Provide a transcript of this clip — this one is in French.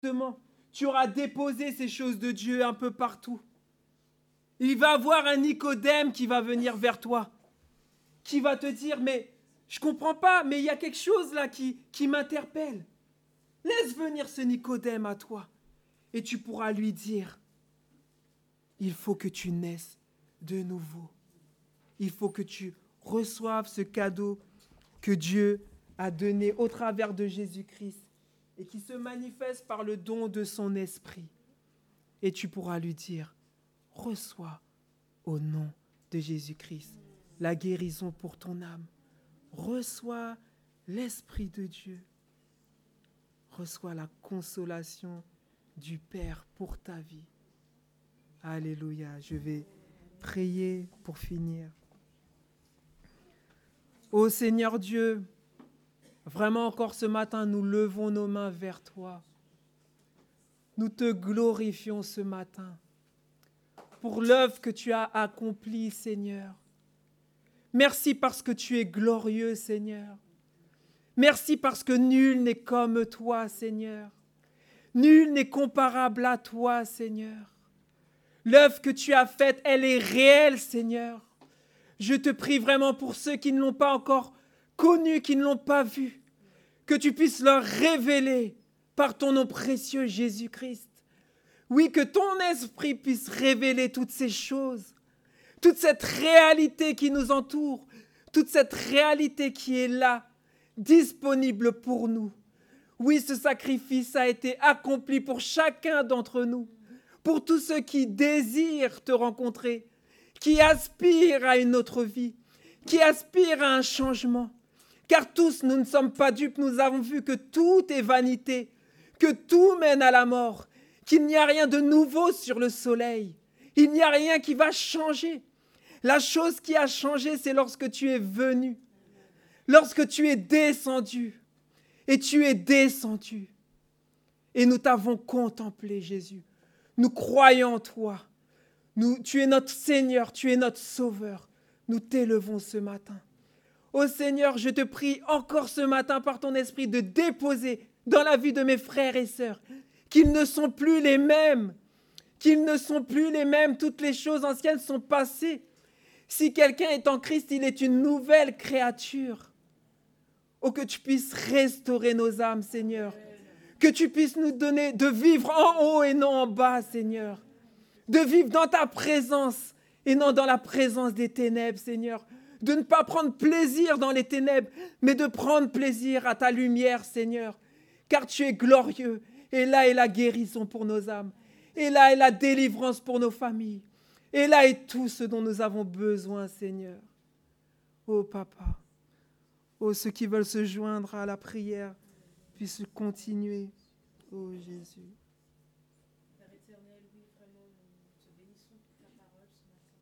Justement, tu auras déposé ces choses de Dieu un peu partout. Il va y avoir un Nicodème qui va venir vers toi, qui va te dire, mais je ne comprends pas, mais il y a quelque chose là qui m'interpelle. Laisse venir ce Nicodème à toi et tu pourras lui dire, il faut que tu naisses de nouveau. Il faut que tu reçoives ce cadeau que Dieu a donné au travers de Jésus-Christ et qui se manifeste par le don de son esprit. Et tu pourras lui dire, reçois au nom de Jésus-Christ la guérison pour ton âme. Reçois l'Esprit de Dieu. Reçois la consolation du Père pour ta vie. Alléluia. Je vais prier pour finir. Ô Seigneur Dieu, vraiment encore ce matin, nous levons nos mains vers toi. Nous te glorifions ce matin pour l'œuvre que tu as accomplie, Seigneur. Merci parce que tu es glorieux, Seigneur. Merci parce que nul n'est comme toi, Seigneur. Nul n'est comparable à toi, Seigneur. L'œuvre que tu as faite, elle est réelle, Seigneur. Je te prie vraiment pour ceux qui ne l'ont pas encore connu, qui ne l'ont pas vu, que tu puisses leur révéler par ton nom précieux, Jésus-Christ. Oui, que ton esprit puisse révéler toutes ces choses, toute cette réalité qui nous entoure, toute cette réalité qui est là, disponible pour nous. Oui, ce sacrifice a été accompli pour chacun d'entre nous, pour tous ceux qui désirent te rencontrer, qui aspirent à une autre vie, qui aspirent à un changement. Car tous, nous ne sommes pas dupes, nous avons vu que tout est vanité, que tout mène à la mort, qu'il n'y a rien de nouveau sur le soleil. Il n'y a rien qui va changer. La chose qui a changé, c'est lorsque tu es venu, lorsque tu es descendu. Et tu es descendu. Et nous t'avons contemplé, Jésus. Nous croyons en toi. Tu es notre Seigneur, tu es notre Sauveur. Nous t'élevons ce matin. Ô Seigneur, je te prie encore ce matin par ton esprit de déposer dans la vie de mes frères et sœurs qu'ils ne sont plus les mêmes. Qu'ils ne sont plus les mêmes. Toutes les choses anciennes sont passées. Si quelqu'un est en Christ, il est une nouvelle créature. Oh, que tu puisses restaurer nos âmes, Seigneur. Que tu puisses nous donner de vivre en haut et non en bas, Seigneur. De vivre dans ta présence et non dans la présence des ténèbres, Seigneur. De ne pas prendre plaisir dans les ténèbres, mais de prendre plaisir à ta lumière, Seigneur. Car tu es glorieux. Et là est la guérison pour nos âmes. Et là est la délivrance pour nos familles. Et là est tout ce dont nous avons besoin, Seigneur. Oh, Papa. Oh, ceux qui veulent se joindre à la prière puissent continuer. Oh, Jésus. Père éternel,